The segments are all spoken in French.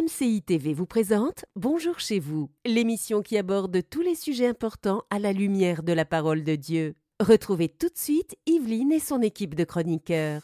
MCI TV vous présente Bonjour chez vous, l'émission qui aborde tous les sujets importants à la lumière de la parole de Dieu. Retrouvez tout de suite Yveline et son équipe de chroniqueurs.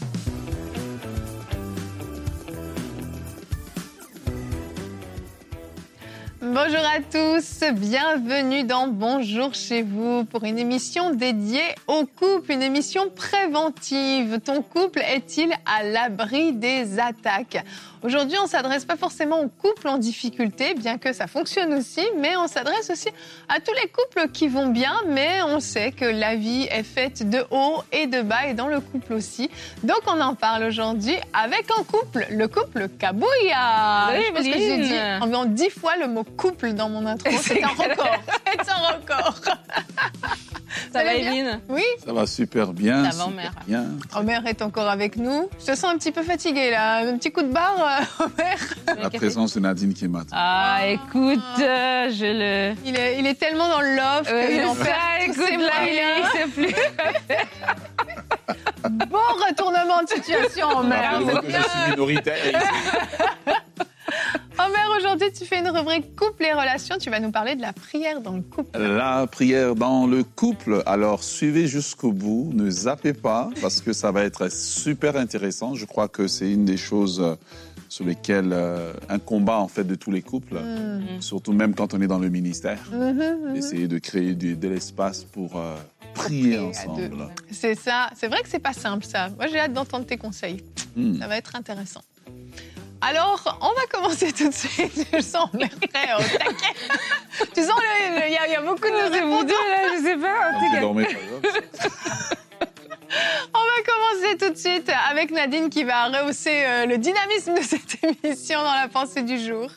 Bonjour à tous, bienvenue dans Bonjour chez vous pour une émission dédiée au couple, une émission préventive. Ton couple est-il à l'abri des attaques ? Aujourd'hui, on ne s'adresse pas forcément aux couples en difficulté, bien que ça fonctionne aussi, mais on s'adresse aussi à tous les couples qui vont bien, mais on sait que la vie est faite de haut et de bas, et dans le couple aussi. Donc on en parle aujourd'hui avec un couple, le couple Kabouya. Je pense que j'ai dit environ 10 fois le mot couple dans mon intro, c'est un record. C'est un record. Ça va, Yveline ? Oui. Ça va super bien. Ça va, Omer. Bien. Omer est encore avec nous. Je te sens un petit peu fatigué là. Un petit coup de barre, Omer. La présence de Nadine qui m'attend. Ah, écoute, je le... Il est tellement dans le love qu'il en perd tous ses moyens. Il sait plus. Bon retournement de situation, Omer. Rappelez-moi que je suis minoritaire ici. Omer, aujourd'hui, tu fais une rubrique couple et relations. Tu vas nous parler de la prière dans le couple. La prière dans le couple. Alors, suivez jusqu'au bout. Ne zappez pas parce que ça va être super intéressant. Je crois que c'est une des choses sur lesquelles un combat en fait de tous les couples, surtout même quand on est dans le ministère. Essayer de créer de l'espace pour prier ensemble. C'est ça. C'est vrai que c'est pas simple, ça. Moi, j'ai hâte d'entendre tes conseils. Ça va être intéressant. Alors, on va commencer tout de suite. Je sens Omer prêt au taquet. Tu sens, il y a beaucoup de répondants. Je sais pas. Quand tu dormais, par exemple. On va commencer tout de suite avec Nadine qui va rehausser le dynamisme de cette émission dans la pensée du jour.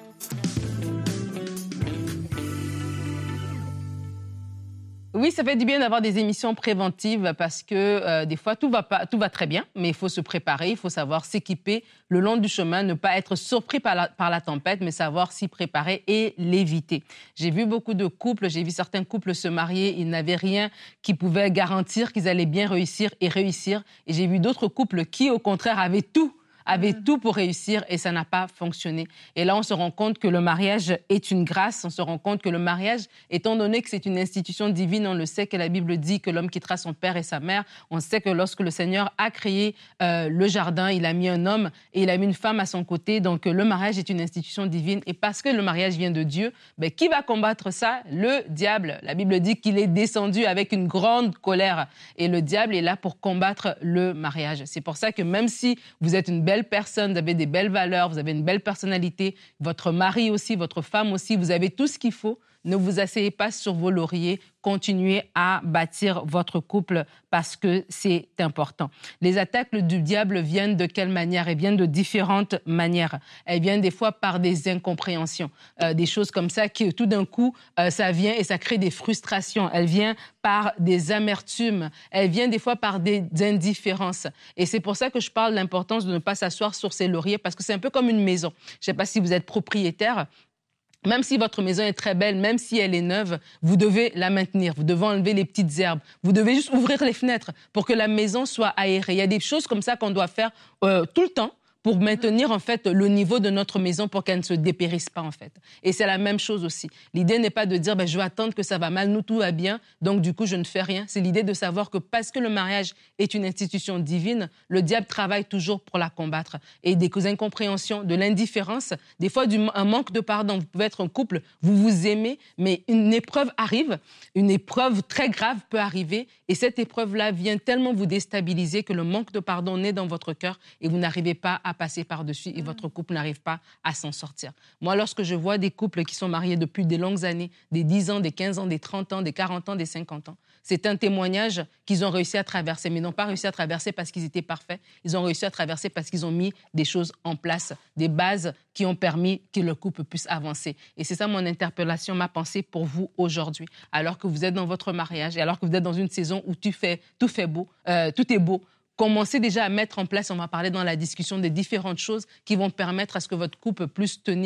Oui, ça fait du bien d'avoir des émissions préventives parce que des fois, tout va très bien, mais il faut se préparer, il faut savoir s'équiper le long du chemin, ne pas être surpris par la tempête, mais savoir s'y préparer et l'éviter. J'ai vu beaucoup de couples, j'ai vu certains couples se marier, ils n'avaient rien qui pouvait garantir qu'ils allaient bien réussir. Et j'ai vu d'autres couples qui, au contraire, avaient tout pour réussir et ça n'a pas fonctionné. Et là, on se rend compte que le mariage est une grâce. On se rend compte que le mariage, étant donné que c'est une institution divine, on le sait que la Bible dit que l'homme quittera son père et sa mère. On sait que lorsque le Seigneur a créé le jardin, il a mis un homme et il a mis une femme à son côté. Donc, le mariage est une institution divine. Et parce que le mariage vient de Dieu, qui va combattre ça ? Le diable. La Bible dit qu'il est descendu avec une grande colère. Et le diable est là pour combattre le mariage. C'est pour ça que même si vous êtes une belle personne, vous avez des belles valeurs, vous avez une belle personnalité, votre mari aussi, votre femme aussi, vous avez tout ce qu'il faut. Ne vous asseyez pas sur vos lauriers, continuez à bâtir votre couple parce que c'est important. Les attaques du diable viennent de quelle manière ? Elles viennent de différentes manières. Elles viennent des fois par des incompréhensions, des choses comme ça qui tout d'un coup, ça vient et ça crée des frustrations. Elles viennent par des amertumes. Elles viennent des fois par des indifférences. Et c'est pour ça que je parle de l'importance de ne pas s'asseoir sur ses lauriers parce que c'est un peu comme une maison. Je ne sais pas si vous êtes propriétaire. Même si votre maison est très belle, même si elle est neuve, vous devez la maintenir. Vous devez enlever les petites herbes. Vous devez juste ouvrir les fenêtres pour que la maison soit aérée. Il y a des choses comme ça qu'on doit faire tout le temps pour maintenir en fait le niveau de notre maison pour qu'elle ne se dépérisse pas en fait. Et c'est la même chose aussi. L'idée n'est pas de dire je vais attendre que ça va mal, nous tout va bien, donc du coup je ne fais rien. C'est l'idée de savoir que parce que le mariage est une institution divine, le diable travaille toujours pour la combattre. Et des incompréhensions, de l'indifférence, des fois un manque de pardon. Vous pouvez être un couple, vous vous aimez, mais une épreuve arrive, une épreuve très grave peut arriver et cette épreuve-là vient tellement vous déstabiliser que le manque de pardon naît dans votre cœur et vous n'arrivez pas à passer par-dessus et votre couple n'arrive pas à s'en sortir. Moi, lorsque je vois des couples qui sont mariés depuis des longues années, des 10 ans, des 15 ans, des 30 ans, des 40 ans, des 50 ans, c'est un témoignage qu'ils ont réussi à traverser, mais ils n'ont pas réussi à traverser parce qu'ils étaient parfaits. Ils ont réussi à traverser parce qu'ils ont mis des choses en place, des bases qui ont permis que le couple puisse avancer. Et c'est ça mon interpellation, ma pensée pour vous aujourd'hui. Alors que vous êtes dans votre mariage et alors que vous êtes dans une saison où tout est beau, commencez déjà à mettre en place, on va parler dans la discussion des différentes choses qui vont permettre à ce que votre couple puisse tenir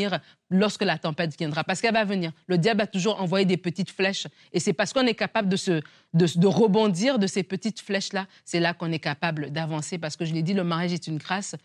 lorsque la tempête viendra. Parce qu'elle va venir. Le diable a toujours envoyé des petites flèches. Et c'est parce qu'on est capable de rebondir de ces petites flèches-là, c'est là qu'on est capable d'avancer. Parce que je l'ai dit, le mariage est une grâce.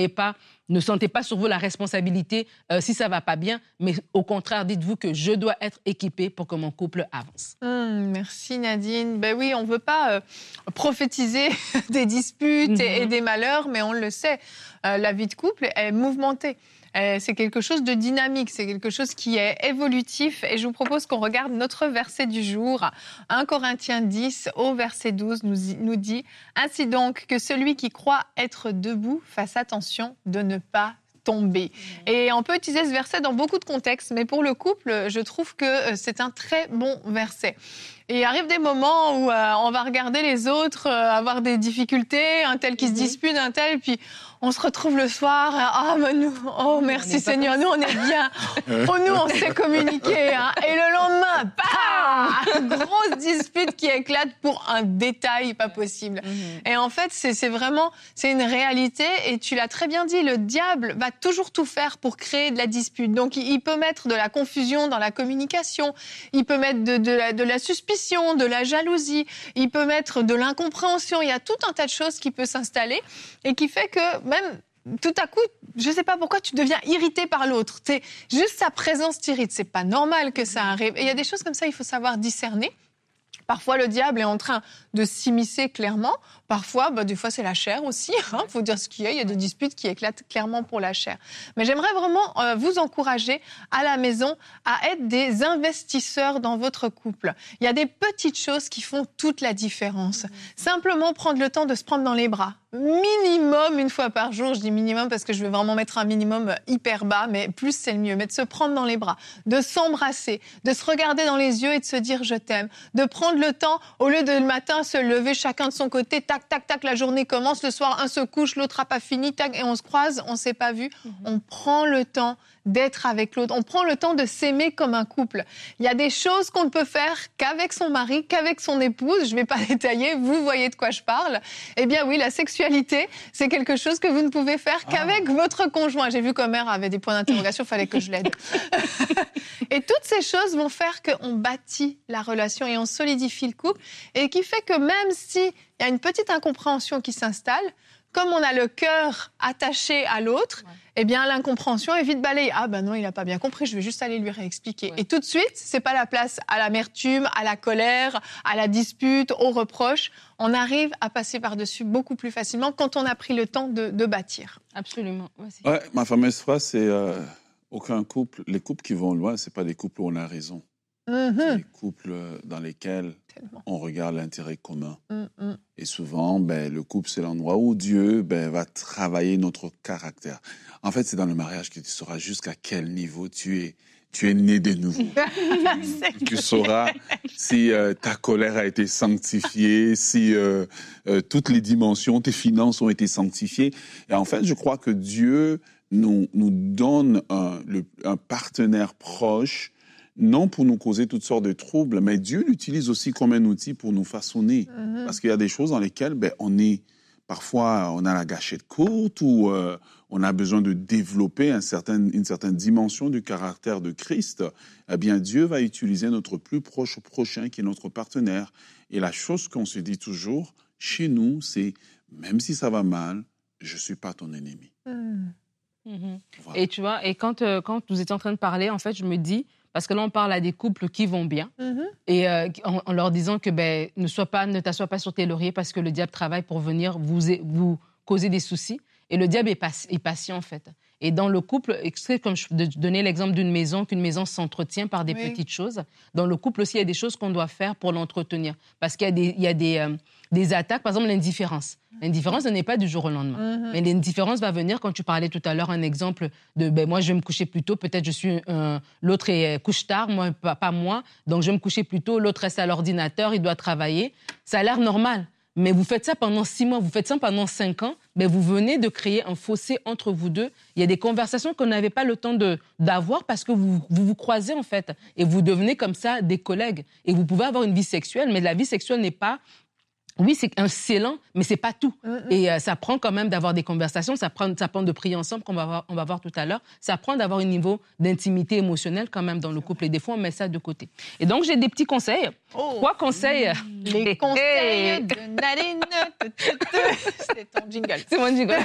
Ne sentez pas sur vous la responsabilité si ça ne va pas bien. Mais au contraire, dites-vous que je dois être équipée pour que mon couple avance. Merci Nadine. Ben oui, on ne veut pas prophétiser des disputes et des malheurs, mais on le sait, la vie de couple est mouvementée. C'est quelque chose de dynamique, c'est quelque chose qui est évolutif. Et je vous propose qu'on regarde notre verset du jour. 1 Corinthiens 10, au verset 12, nous dit « Ainsi donc, que celui qui croit être debout fasse attention de ne pas tomber. » Et on peut utiliser ce verset dans beaucoup de contextes, mais pour le couple, je trouve que c'est un très bon verset. Et il arrive des moments où on va regarder les autres avoir des difficultés, un tel qui se dispute, un tel, puis on se retrouve le soir. Oh merci Seigneur, nous on est bien. Nous on sait communiquer. Hein. Et le lendemain, bam, grosse dispute qui éclate pour un détail pas possible. Et en fait, c'est une réalité. Et tu l'as très bien dit, le diable va toujours tout faire pour créer de la dispute. Donc il peut mettre de la confusion dans la communication. Il peut mettre de la suspicion, de la jalousie, il peut mettre de l'incompréhension, il y a tout un tas de choses qui peuvent s'installer et qui fait que même tout à coup, je ne sais pas pourquoi tu deviens irrité par l'autre. Juste sa présence t'irrite, c'est pas normal que ça arrive. Et il y a des choses comme ça, il faut savoir discerner. Parfois, le diable est en train de s'immiscer clairement. Parfois, des fois, c'est la chair aussi. Il faut dire ce qu'il y a. Il y a des disputes qui éclatent clairement pour la chair. Mais j'aimerais vraiment vous encourager à la maison à être des investisseurs dans votre couple. Il y a des petites choses qui font toute la différence. Simplement prendre le temps de se prendre dans les bras. Minimum une fois par jour. Je dis minimum parce que je veux vraiment mettre un minimum hyper bas, mais plus c'est le mieux. Mais de se prendre dans les bras, de s'embrasser, de se regarder dans les yeux et de se dire « je t'aime ». De prendre le temps, au lieu de le matin se lever chacun de son côté, tac, tac, tac, la journée commence, le soir un se couche, l'autre n'a pas fini, tac, et on se croise, on ne s'est pas vu. On prend le temps d'être avec l'autre. On prend le temps de s'aimer comme un couple. Il y a des choses qu'on ne peut faire qu'avec son mari, qu'avec son épouse. Je ne vais pas détailler, vous voyez de quoi je parle. Eh bien oui, la sexualité, c'est quelque chose que vous ne pouvez faire qu'avec votre conjoint. J'ai vu que mère avait des points d'interrogation, il fallait que je l'aide. Et toutes ces choses vont faire qu'on bâtit la relation et on solidifie le couple et qui fait que même s'il y a une petite incompréhension qui s'installe, comme on a le cœur attaché à l'autre, eh bien, l'incompréhension est vite balayée. Ah ben non, il n'a pas bien compris, je vais juste aller lui réexpliquer. Et tout de suite, c'est pas la place à l'amertume, à la colère, à la dispute, aux reproches. On arrive à passer par-dessus beaucoup plus facilement quand on a pris le temps de bâtir. Absolument. Ouais, ma fameuse phrase, c'est aucun couple, les couples qui vont loin, c'est pas des couples où on a raison. C'est des couples dans lesquels on regarde l'intérêt commun. Et souvent, le couple, c'est l'endroit où Dieu va travailler notre caractère. En fait, c'est dans le mariage que tu sauras jusqu'à quel niveau tu es né de nouveau. Tu sauras si ta colère a été sanctifiée, si toutes les dimensions, tes finances ont été sanctifiées. Et en fait, je crois que Dieu nous donne un partenaire proche, non pour nous causer toutes sortes de troubles, mais Dieu l'utilise aussi comme un outil pour nous façonner. Parce qu'il y a des choses dans lesquelles parfois on a la gâchette courte ou on a besoin de développer une certaine dimension du caractère de Christ. Eh bien, Dieu va utiliser notre plus proche prochain qui est notre partenaire. Et la chose qu'on se dit toujours chez nous, c'est même si ça va mal, je ne suis pas ton ennemi. Voilà. Et tu vois, et quand vous étiez en train de parler, en fait, je me dis, parce que là, on parle à des couples qui vont bien, et en leur disant que ne t'assois pas sur tes lauriers parce que le diable travaille pour venir vous causer des soucis. Et le diable est patient, en fait. Et dans le couple, comme je donnais l'exemple d'une maison, qu'une maison s'entretient par des petites choses, dans le couple aussi, il y a des choses qu'on doit faire pour l'entretenir. Parce qu'il y a des attaques, par exemple l'indifférence. L'indifférence, ce n'est pas du jour au lendemain. Mais l'indifférence va venir, quand tu parlais tout à l'heure, un exemple de moi, je vais me coucher plus tôt, peut-être l'autre couche tard, moi, pas moi, donc je vais me coucher plus tôt, l'autre reste à l'ordinateur, il doit travailler. Ça a l'air normal. Mais vous faites ça pendant 6 mois, vous faites ça pendant 5 ans, vous venez de créer un fossé entre vous deux. Il y a des conversations qu'on n'avait pas le temps d'avoir parce que vous croisez, en fait. Et vous devenez comme ça des collègues. Et vous pouvez avoir une vie sexuelle, mais la vie sexuelle n'est pas Oui, c'est lent, mais c'est pas tout. Et ça prend quand même d'avoir des conversations, ça prend de prier ensemble, on va voir tout à l'heure. Ça prend d'avoir un niveau d'intimité émotionnelle quand même dans le couple. Et des fois, on met ça de côté. Et donc, j'ai des petits conseils. 3 conseils. Les conseils de Nadine. C'était ton jingle. C'est mon jingle.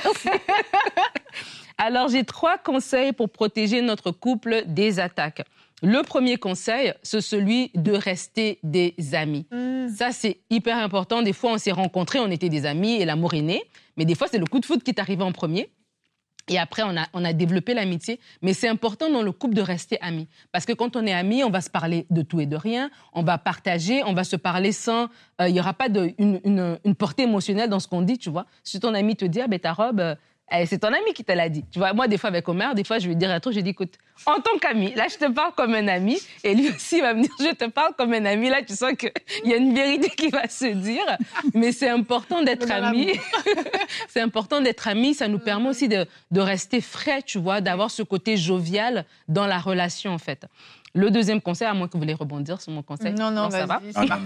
Alors, j'ai 3 conseils pour protéger notre couple des attaques. Le premier conseil, c'est celui de rester des amis. Ça, c'est hyper important. Des fois, on s'est rencontrés, on était des amis et l'amour est né. Mais des fois, c'est le coup de foudre qui est arrivé en premier. Et après, on a développé l'amitié. Mais c'est important dans le couple de rester amis. Parce que quand on est amis, on va se parler de tout et de rien. On va partager, on va se parler sans... Il n'y aura pas une portée émotionnelle dans ce qu'on dit, tu vois. Si ton ami te dit, ah ben ta robe... c'est ton ami qui te l'a dit. Tu vois, moi, des fois, avec Omer, des fois, je vais lui dire un truc, je lui dis, écoute, en tant qu'ami, là, je te parle comme un ami. Et lui aussi, il va me dire, je te parle comme un ami. Là, tu sens qu'il y a une vérité qui va se dire. Mais c'est important d'être amis. C'est important d'être amis. Ça nous permet aussi de rester frais, tu vois, d'avoir ce côté jovial dans la relation, en fait. Le deuxième conseil, à moins que vous voulez rebondir sur mon conseil. Non, ça va. Nous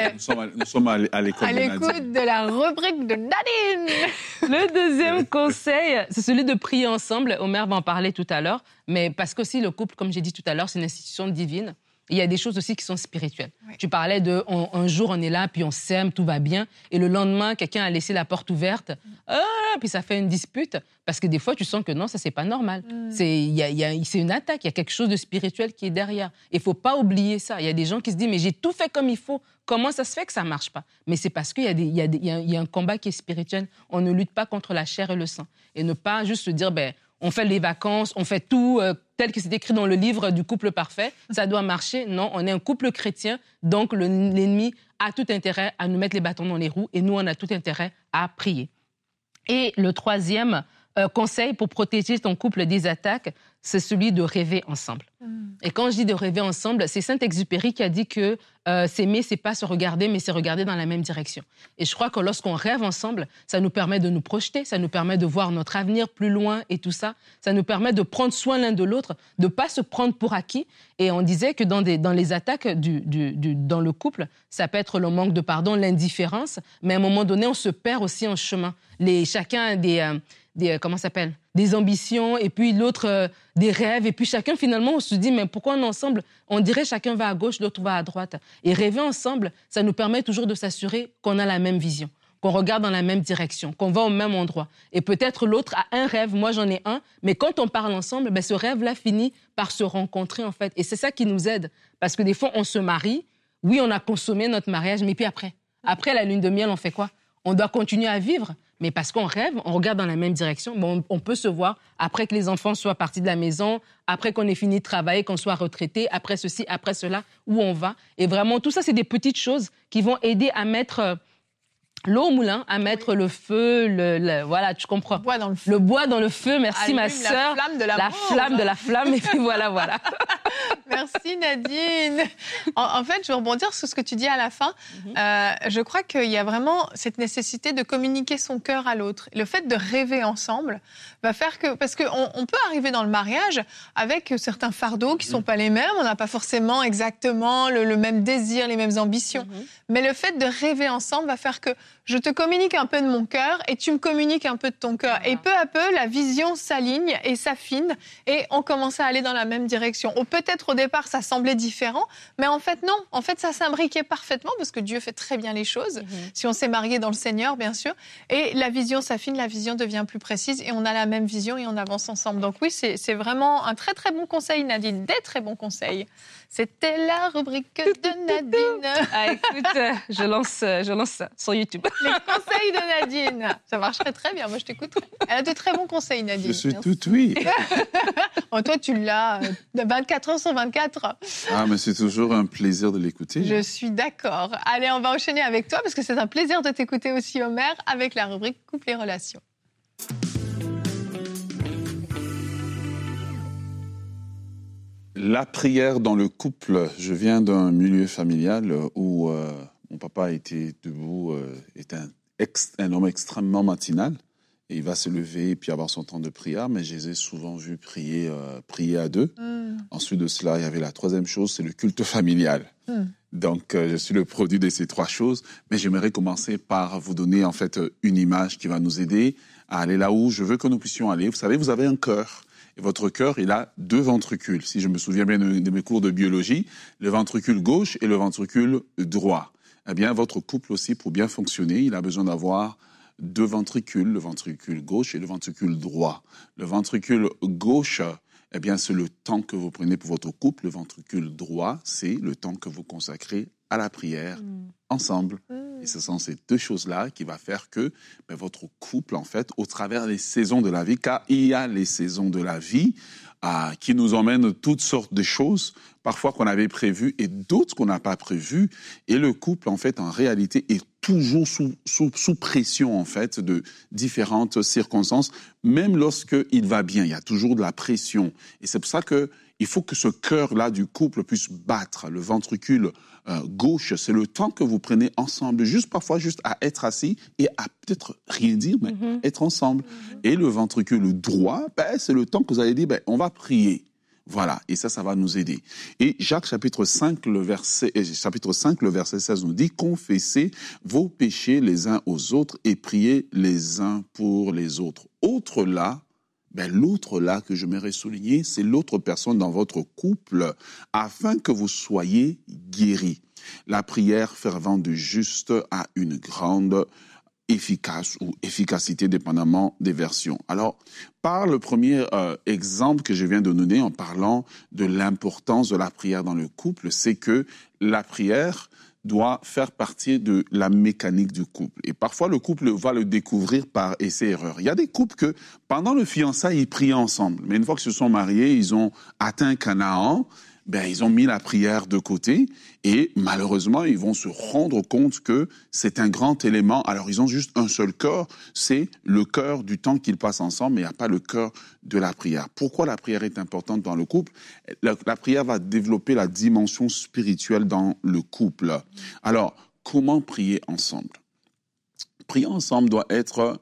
sommes à l'écoute à l'écoute de la rubrique de Nadine. Le deuxième conseil, c'est celui de prier ensemble. Omer va en parler tout à l'heure. Mais parce qu'aussi, le couple, comme j'ai dit tout à l'heure, c'est une institution divine. Il y a des choses aussi qui sont spirituelles. Oui. Tu parlais de un jour, on est là, puis on s'aime, tout va bien. Et le lendemain, quelqu'un a laissé la porte ouverte. Puis ça fait une dispute. Parce que des fois, tu sens que non, ça, c'est pas normal. C'est une attaque. Il y a quelque chose de spirituel qui est derrière. Il faut pas oublier ça. Il y a des gens qui se disent, mais j'ai tout fait comme il faut. Comment ça se fait que ça marche pas? Mais c'est parce qu'il y a un combat qui est spirituel. On ne lutte pas contre la chair et le sang. Et ne pas juste se dire, on fait les vacances, on fait tout tel que c'est écrit dans le livre du couple parfait. Ça doit marcher. Non, on est un couple chrétien, donc l'ennemi a tout intérêt à nous mettre les bâtons dans les roues et nous, on a tout intérêt à prier. Et le troisième conseil pour protéger ton couple des attaques, c'est celui de rêver ensemble. Et quand je dis de rêver ensemble, c'est Saint-Exupéry qui a dit que s'aimer, c'est pas se regarder, mais c'est regarder dans la même direction. Et je crois que lorsqu'on rêve ensemble, ça nous permet de nous projeter, ça nous permet de voir notre avenir plus loin et tout ça. Ça nous permet de prendre soin l'un de l'autre, de pas se prendre pour acquis. Et on disait que dans les attaques dans le couple, ça peut être le manque de pardon, l'indifférence, mais à un moment donné, on se perd aussi en chemin. Chacun a des ambitions, et puis l'autre des rêves, et puis chacun, finalement, on se dit, mais pourquoi on est ensemble? On dirait chacun va à gauche, l'autre va à droite. Et rêver ensemble, ça nous permet toujours de s'assurer qu'on a la même vision, qu'on regarde dans la même direction, qu'on va au même endroit. Et peut-être l'autre a un rêve, moi j'en ai un, mais quand on parle ensemble, ce rêve-là finit par se rencontrer, en fait. Et c'est ça qui nous aide, parce que des fois, on se marie, oui, on a consommé notre mariage, mais puis après la lune de miel, on fait quoi? On doit continuer à vivre. Mais parce qu'on rêve, on regarde dans la même direction, on peut se voir après que les enfants soient partis de la maison, après qu'on ait fini de travailler, qu'on soit retraité, après ceci, après cela, où on va. Et vraiment, tout ça, c'est des petites choses qui vont aider à mettre l'eau au moulin, à mettre le feu, voilà, tu comprends. Le bois dans le feu. Le bois dans le feu, merci Allume ma sœur. La flamme de la flamme, et puis voilà. Merci Nadine. En fait, je veux rebondir sur ce que tu dis à la fin. Je crois qu'il y a vraiment cette nécessité de communiquer son cœur à l'autre. Le fait de rêver ensemble va faire que... Parce qu'on peut arriver dans le mariage avec certains fardeaux qui ne sont pas les mêmes. On n'a pas forcément exactement le même désir, les mêmes ambitions. Mais le fait de rêver ensemble va faire que je te communique un peu de mon cœur et tu me communiques un peu de ton cœur. Et peu à peu, la vision s'aligne et s'affine et on commence à aller dans la même direction. Peut-être au départ, ça semblait différent, mais en fait, non. En fait, ça s'imbriquait parfaitement parce que Dieu fait très bien les choses. Si on s'est marié dans le Seigneur, bien sûr. Et la vision s'affine, la vision devient plus précise et on a la même vision et on avance ensemble. Donc oui, c'est vraiment un très, très bon conseil, Nadine. Des très bons conseils. C'était la rubrique de Nadine. Ah, écoute, je lance ça sur YouTube. Les conseils de Nadine. Ça marcherait très bien, moi je t'écouterai. Elle a de très bons conseils, Nadine. Je suis tout oui. Toi, tu l'as 24 heures sur 24. Ah, mais c'est toujours un plaisir de l'écouter. Je suis d'accord. Allez, on va enchaîner avec toi, parce que c'est un plaisir de t'écouter aussi, Omer, avec la rubrique Couple et Relations. La prière dans le couple. Je viens d'un milieu familial où mon papa était debout, est un homme extrêmement matinal. Et il va se lever et puis avoir son temps de prière. Mais je les ai souvent vus prier à deux, Ensuite de cela, il y avait la troisième chose, c'est le culte familial. Donc, je suis le produit de ces trois choses, mais j'aimerais commencer par vous donner en fait une image qui va nous aider à aller là où je veux que nous puissions aller. Vous savez, vous avez un cœur. Et votre cœur, il a deux ventricules. Si je me souviens bien de mes cours de biologie, le ventricule gauche et le ventricule droit. Eh bien, votre couple aussi, pour bien fonctionner, il a besoin d'avoir deux ventricules, le ventricule gauche et le ventricule droit. Le ventricule gauche, eh bien, c'est le temps que vous prenez pour votre couple. Le ventricule droit, c'est le temps que vous consacrez à la prière ensemble. Et ce sont ces deux choses-là qui vont faire que votre couple, en fait, au travers des saisons de la vie, car il y a les saisons de la vie qui nous emmènent toutes sortes de choses, parfois qu'on avait prévues et d'autres qu'on n'a pas prévues. Et le couple, en fait, en réalité, est toujours sous pression, en fait, de différentes circonstances, même lorsqu'il va bien. Il y a toujours de la pression. Et c'est pour ça qu'il faut que ce cœur-là du couple puisse battre. Le ventricule gauche, c'est le temps que vous prenez ensemble, parfois juste à être assis et à peut-être rien dire, mais être ensemble. Et le ventricule droit, c'est le temps que vous allez dire, on va prier. Voilà, et ça va nous aider. Et Jacques chapitre 5, le verset 16 nous dit, confessez vos péchés les uns aux autres et priez les uns pour les autres. L'autre là que j'aimerais souligner, c'est l'autre personne dans votre couple, afin que vous soyez guéris. La prière fervente du juste a une grande efficacité, dépendamment des versions. Alors, par le premier exemple que je viens de donner en parlant de l'importance de la prière dans le couple, c'est que la prière doit faire partie de la mécanique du couple. Et parfois, le couple va le découvrir par essai-erreur. Il y a des couples que, pendant le fiançailles, ils prient ensemble. Mais une fois qu'ils se sont mariés, ils ont atteint Canaan, ils ont mis la prière de côté et malheureusement, ils vont se rendre compte que c'est un grand élément. Alors, ils ont juste un seul cœur, c'est le cœur du temps qu'ils passent ensemble, mais il n'y a pas le cœur de la prière. Pourquoi la prière est importante dans le couple ? La prière va développer la dimension spirituelle dans le couple. Alors, comment prier ensemble ? Prier ensemble doit être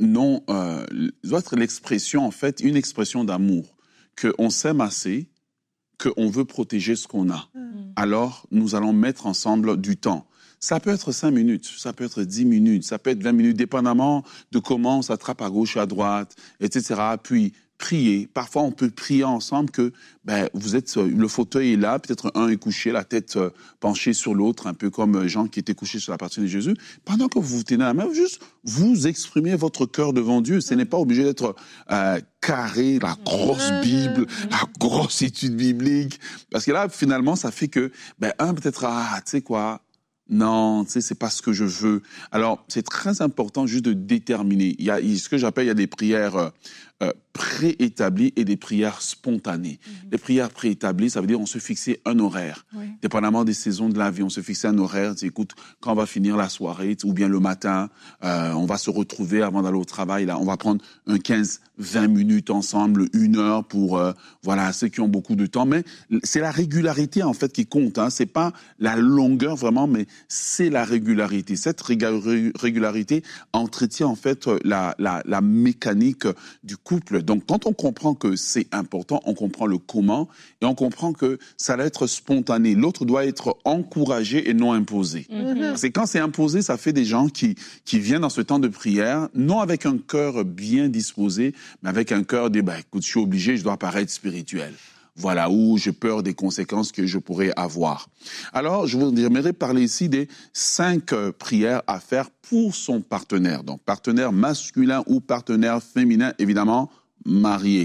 l'expression, en fait, une expression d'amour, qu'on s'aime assez, qu'on veut protéger ce qu'on a. Alors, nous allons mettre ensemble du temps. Ça peut être 5 minutes, ça peut être 10 minutes, ça peut être 20 minutes, dépendamment de comment on s'attrape à gauche, à droite, etc. Puis, prier. Parfois, on peut prier ensemble que vous êtes, le fauteuil est là, peut-être un est couché, la tête penchée sur l'autre, un peu comme Jean qui était couché sur la partie de Jésus. Pendant que vous vous tenez la main, juste vous exprimez votre cœur devant Dieu. Ce n'est pas obligé d'être carré, la grosse Bible, la grosse étude biblique. Parce que là, finalement, ça fait que, peut-être, tu sais quoi, non, tu sais, c'est pas ce que je veux. Alors, c'est très important juste de déterminer. Il y a ce que j'appelle, il y a des prières préétablies et des prières spontanées. Les prières préétablies, ça veut dire on se fixait un horaire. Dépendamment des saisons de la vie, on se fixait un horaire. Écoute, quand on va finir la soirée, ou bien le matin, on va se retrouver avant d'aller au travail. Là, on va prendre 15-20 minutes ensemble, 1 heure pour ceux qui ont beaucoup de temps. Mais c'est la régularité en fait qui compte. C'est pas la longueur vraiment, mais c'est la régularité. Cette régularité entretient en fait la mécanique du couple. Donc, quand on comprend que c'est important, on comprend le comment et on comprend que ça doit être spontané. L'autre doit être encouragé et non imposé. C'est quand c'est imposé, ça fait des gens qui viennent dans ce temps de prière, non avec un cœur bien disposé, mais avec un cœur écoute, je suis obligé, je dois paraître spirituel. Voilà, où j'ai peur des conséquences que je pourrais avoir. Alors, j'aimerais parler ici des 5 prières à faire pour son partenaire. Donc, partenaire masculin ou partenaire féminin, évidemment, marié.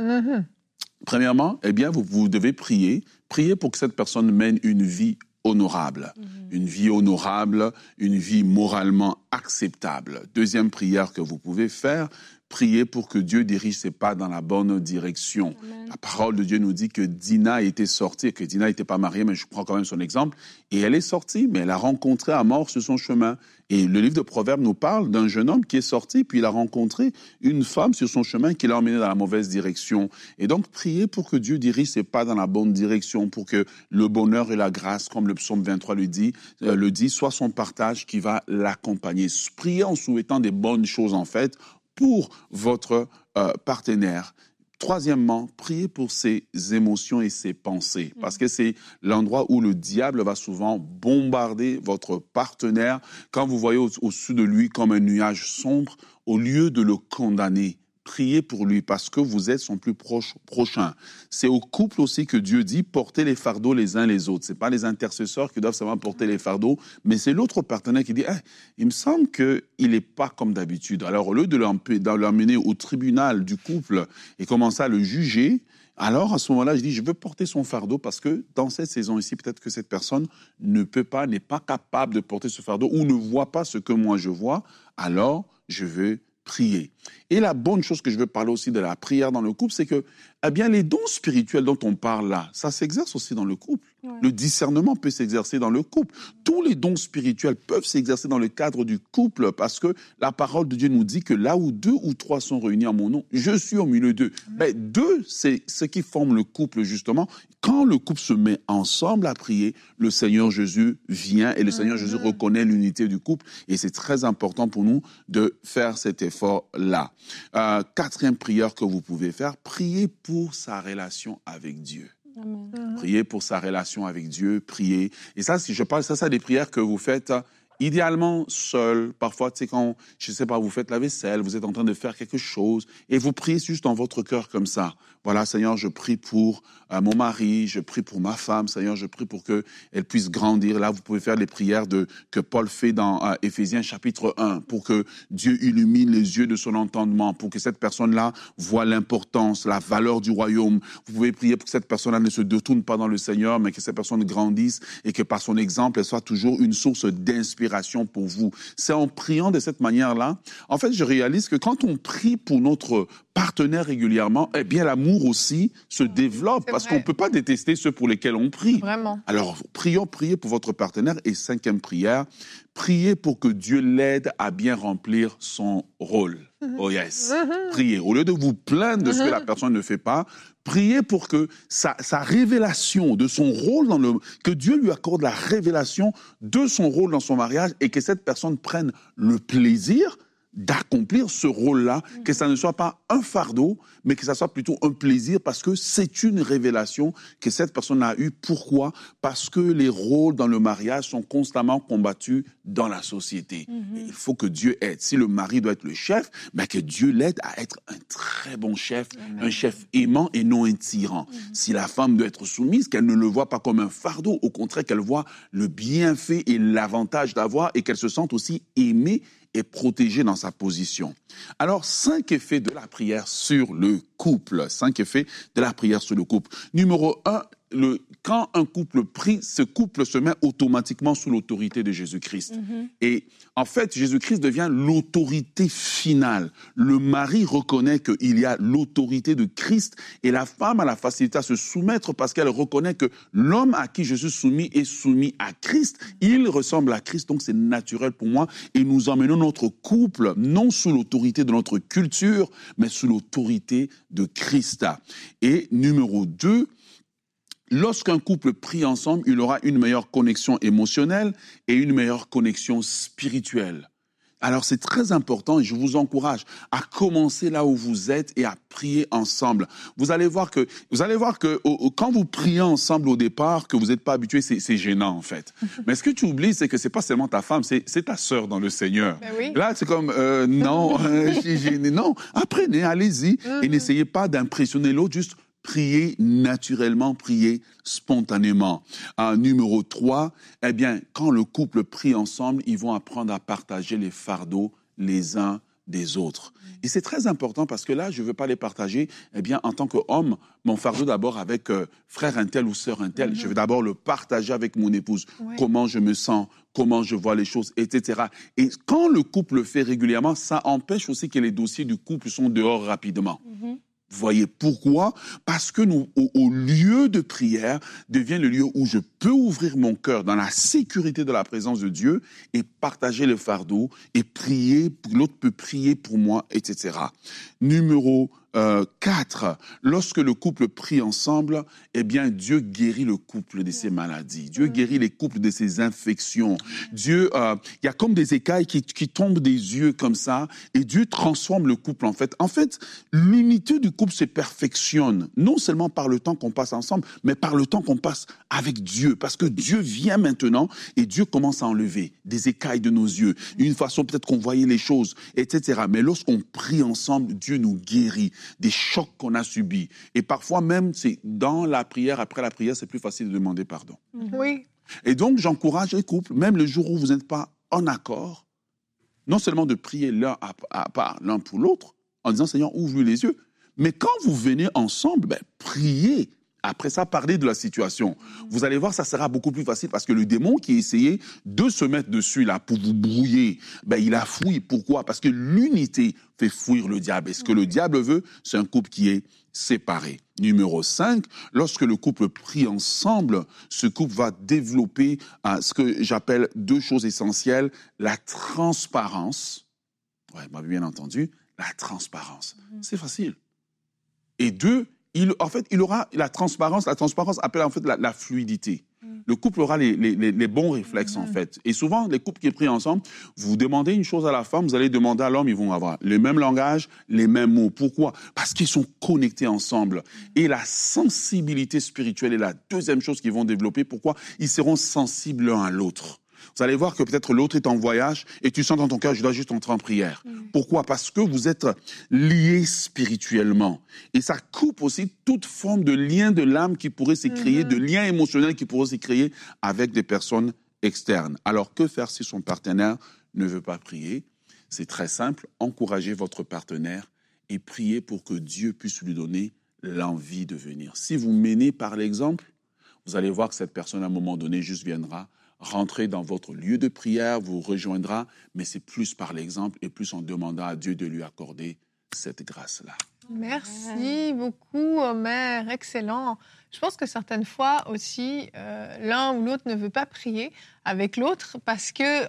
Premièrement, vous devez prier pour que cette personne mène une vie honorable. Une vie honorable, une vie moralement acceptable. Deuxième prière que vous pouvez faire, prier pour que Dieu dirige ses pas dans la bonne direction. Amen. La parole de Dieu nous dit que Dina était sortie, que Dina n'était pas mariée, mais je prends quand même son exemple, et elle est sortie, mais elle a rencontré à mort sur son chemin. Et le livre de Proverbes nous parle d'un jeune homme qui est sorti, puis il a rencontré une femme sur son chemin qui l'a emmené dans la mauvaise direction. Et donc, priez pour que Dieu dirige ses pas dans la bonne direction, pour que le bonheur et la grâce, comme le psaume 23 le dit, soit son partage qui va l'accompagner. Priez en souhaitant des bonnes choses, en fait, pour votre partenaire. Troisièmement, priez pour ses émotions et ses pensées, parce que c'est l'endroit où le diable va souvent bombarder votre partenaire. Quand vous voyez au-dessus de lui comme un nuage sombre, au lieu de le condamner, priez pour lui parce que vous êtes son plus prochain. C'est au couple aussi que Dieu dit portez les fardeaux les uns les autres. C'est pas les intercesseurs qui doivent seulement porter les fardeaux, mais c'est l'autre partenaire qui dit il me semble qu'il n'est pas comme d'habitude. Alors au lieu de l'emmener au tribunal du couple et commencer à le juger, alors à ce moment-là, je dis je veux porter son fardeau parce que dans cette saison ici, peut-être que cette personne n'est pas capable de porter ce fardeau ou ne voit pas ce que moi je vois. Alors je veux prier. Et la bonne chose que je veux parler aussi de la prière dans le couple, c'est que les dons spirituels dont on parle là, ça s'exerce aussi dans le couple. Ouais. Le discernement peut s'exercer dans le couple. Tous les dons spirituels peuvent s'exercer dans le cadre du couple parce que la parole de Dieu nous dit que là où 2 ou 3 sont réunis en mon nom, je suis au milieu d'eux. Deux, c'est ce qui forme le couple justement. Quand le couple se met ensemble à prier, le Seigneur Jésus vient et le Seigneur Jésus reconnaît l'unité du couple et c'est très important pour nous de faire cet effort-là. 4e prière que vous pouvez faire, priez pour sa relation avec Dieu. Amen. Priez pour sa relation avec Dieu, priez. Et ça, si je parle, ça, c'est des prières que vous faites idéalement seul. Parfois, tu sais, quand, je sais pas, vous faites la vaisselle, vous êtes en train de faire quelque chose et vous priez juste dans votre cœur comme ça. Voilà, Seigneur, je prie pour mon mari, je prie pour ma femme, Seigneur, je prie pour qu'elle puisse grandir. Là, vous pouvez faire les prières que Paul fait dans Éphésiens chapitre 1, pour que Dieu illumine les yeux de son entendement, pour que cette personne-là voit l'importance, la valeur du royaume. Vous pouvez prier pour que cette personne-là ne se détourne pas dans le Seigneur, mais que cette personne grandisse et que par son exemple, elle soit toujours une source d'inspiration pour vous. C'est en priant de cette manière-là, en fait, je réalise que quand on prie pour notre partenaire régulièrement, l'amour aussi se développe parce qu'on ne peut pas détester ceux pour lesquels on prie. Vraiment. Alors, priez pour votre partenaire. Et 5e prière, priez pour que Dieu l'aide à bien remplir son rôle. Oh yes. Priez. Au lieu de vous plaindre de ce que la personne ne fait pas, priez pour que sa révélation de son rôle que Dieu lui accorde la révélation de son rôle dans son mariage et que cette personne prenne le plaisir d'accomplir ce rôle-là, que ça ne soit pas un fardeau, mais que ça soit plutôt un plaisir parce que c'est une révélation que cette personne a eue. Pourquoi ? Parce que les rôles dans le mariage sont constamment combattus dans la société. Et il faut que Dieu aide. Si le mari doit être le chef, que Dieu l'aide à être un très bon chef, un chef aimant et non un tyran. Si la femme doit être soumise, qu'elle ne le voit pas comme un fardeau, au contraire qu'elle voit le bienfait et l'avantage d'avoir et qu'elle se sente aussi aimée et protégé dans sa position. Alors, 5 effets de la prière sur le couple. 5 effets de la prière sur le couple. Numéro 1, quand un couple prie, ce couple se met automatiquement sous l'autorité de Jésus-Christ. Et en fait, Jésus-Christ devient l'autorité finale. Le mari reconnaît qu'il y a l'autorité de Christ et la femme a la facilité à se soumettre parce qu'elle reconnaît que l'homme à qui je suis soumis est soumis à Christ. Il ressemble à Christ, donc c'est naturel pour moi. Et nous emmenons notre couple non sous l'autorité de notre culture, mais sous l'autorité de Christ. Et numéro 2, lorsqu'un couple prie ensemble, il aura une meilleure connexion émotionnelle et une meilleure connexion spirituelle. Alors c'est très important et je vous encourage à commencer là où vous êtes et à prier ensemble. Vous allez voir que quand vous priez ensemble au départ, que vous n'êtes pas habitué, c'est gênant en fait. Mais ce que tu oublies, c'est que c'est pas seulement ta femme, c'est ta sœur dans le Seigneur. Oui. Là, c'est comme non, non. Apprenez, allez-y et n'essayez pas d'impressionner l'autre, juste priez naturellement, priez spontanément. Numéro 3, quand le couple prie ensemble, ils vont apprendre à partager les fardeaux les uns des autres. Et c'est très important parce que là, je ne veux pas les partager, en tant qu'homme, mon fardeau d'abord avec frère un tel ou sœur un tel, je vais d'abord le partager avec mon épouse. Oui. Comment je me sens, comment je vois les choses, etc. Et quand le couple le fait régulièrement, ça empêche aussi que les dossiers du couple sont dehors rapidement. Vous voyez pourquoi ? Parce que au lieu de prière devient le lieu où je peux ouvrir mon cœur dans la sécurité de la présence de Dieu et partager le fardeau et prier, l'autre peut prier pour moi, etc. Numéro 4, lorsque le couple prie ensemble, eh bien, Dieu guérit le couple de ses maladies. Dieu guérit les couples de ses infections. Dieu, il y a comme des écailles qui tombent des yeux comme ça, et Dieu transforme le couple, en fait. En fait, l'unité du couple se perfectionne, non seulement par le temps qu'on passe ensemble, mais par le temps qu'on passe avec Dieu. Parce que Dieu vient maintenant, et Dieu commence à enlever des écailles de nos yeux, une façon peut-être qu'on voyait les choses, etc. Mais lorsqu'on prie ensemble, Dieu nous guérit des chocs qu'on a subis. Et parfois même, c'est dans la prière, après la prière, c'est plus facile de demander pardon. Oui. Et donc, j'encourage les couples, même le jour où vous n'êtes pas en accord, non seulement de prier l'un à part, l'un pour l'autre, en disant, Seigneur, ouvre les yeux, mais quand vous venez ensemble, priez. Après ça, parlez de la situation. Vous allez voir, ça sera beaucoup plus facile parce que le démon qui essayait de se mettre dessus là pour vous brouiller, il a fui. Pourquoi? Parce que l'unité fait fuir le diable. Et ce que le diable veut, c'est un couple qui est séparé. Numéro 5, lorsque le couple prie ensemble, ce couple va développer ce que j'appelle 2 choses essentielles, la transparence. Ouais, vous m'avez bien entendu, la transparence. C'est facile. Et 2, il aura la transparence. La transparence appelle en fait la fluidité. Le couple aura les bons réflexes, en fait. Et souvent, les couples qui prient ensemble, vous demandez une chose à la femme, vous allez demander à l'homme, ils vont avoir le même langage, les mêmes mots. Pourquoi? Parce qu'ils sont connectés ensemble. Et la sensibilité spirituelle est la deuxième chose qu'ils vont développer. Pourquoi? Ils seront sensibles l'un à l'autre. Vous allez voir que peut-être l'autre est en voyage et tu sens dans ton cœur, je dois juste entrer en prière. Pourquoi? Parce que vous êtes liés spirituellement. Et ça coupe aussi toute forme de lien de l'âme qui pourrait s'y créer, de lien émotionnel qui pourrait s'y créer avec des personnes externes. Alors, que faire si son partenaire ne veut pas prier? C'est très simple. Encouragez votre partenaire et priez pour que Dieu puisse lui donner l'envie de venir. Si vous menez par l'exemple, vous allez voir que cette personne, à un moment donné, juste viendra rentrer dans votre lieu de prière, vous rejoindra, mais c'est plus par l'exemple et plus en demandant à Dieu de lui accorder cette grâce-là. Merci beaucoup, Omer. Excellent. Je pense que certaines fois aussi, l'un ou l'autre ne veut pas prier avec l'autre parce que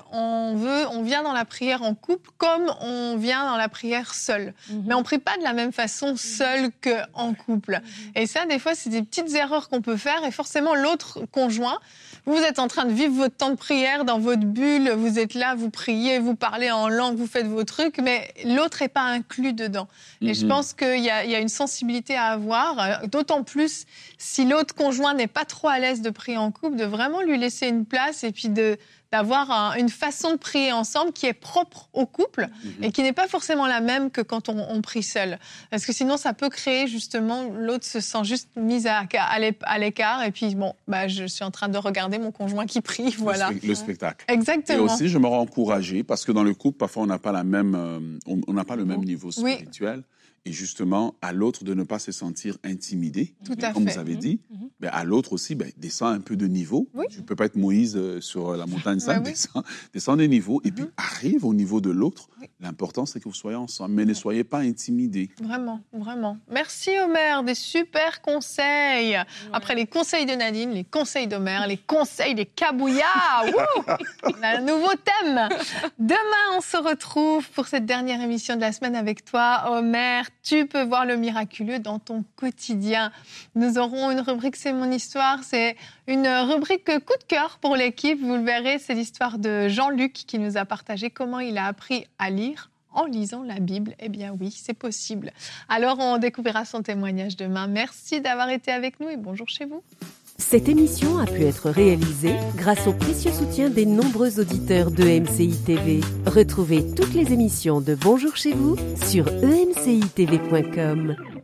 on vient dans la prière en couple comme on vient dans la prière seul. Mais on prie pas de la même façon seul qu'en couple. Et ça, des fois, c'est des petites erreurs qu'on peut faire et forcément l'autre conjoint, vous êtes en train de vivre votre temps de prière dans votre bulle, vous êtes là, vous priez, vous parlez en langue, vous faites vos trucs, mais l'autre n'est pas inclus dedans. Et je pense qu'il y a une sensibilité à avoir, d'autant plus si l'autre conjoint n'est pas trop à l'aise de prier en couple, de vraiment lui laisser une place et puis d'avoir une façon de prier ensemble qui est propre au couple et qui n'est pas forcément la même que quand on prie seul. Parce que sinon, ça peut créer justement, l'autre se sent juste mise à l'écart et puis je suis en train de regarder mon conjoint qui prie, voilà. Le spectacle. Exactement. Et aussi, je me rends encouragé parce que dans le couple, parfois, on n'a pas le même niveau spirituel. Et justement, à l'autre de ne pas se sentir intimidé. Comme vous avez dit, à l'autre aussi, descend un peu de niveau. Oui. Je ne peux pas être Moïse sur la montagne sainte, descend de niveau. Et puis, arrive au niveau de l'autre. Oui. L'important, c'est que vous soyez ensemble, mais ne soyez pas intimidés. Vraiment, vraiment. Merci, Omer, des super conseils. Après les conseils de Nadine, les conseils d'Omer, les conseils des Kabouya. On a un nouveau thème. Demain, on se retrouve pour cette dernière émission de la semaine avec toi, Omer. Tu peux voir le miraculeux dans ton quotidien. Nous aurons une rubrique « C'est mon histoire ». C'est une rubrique coup de cœur pour l'équipe. Vous le verrez, c'est l'histoire de Jean-Luc qui nous a partagé comment il a appris à lire en lisant la Bible. Eh bien oui, c'est possible. Alors, on découvrira son témoignage demain. Merci d'avoir été avec nous et bonjour chez vous. Cette émission a pu être réalisée grâce au précieux soutien des nombreux auditeurs de MCI TV. Retrouvez toutes les émissions de Bonjour chez vous sur emcitv.com.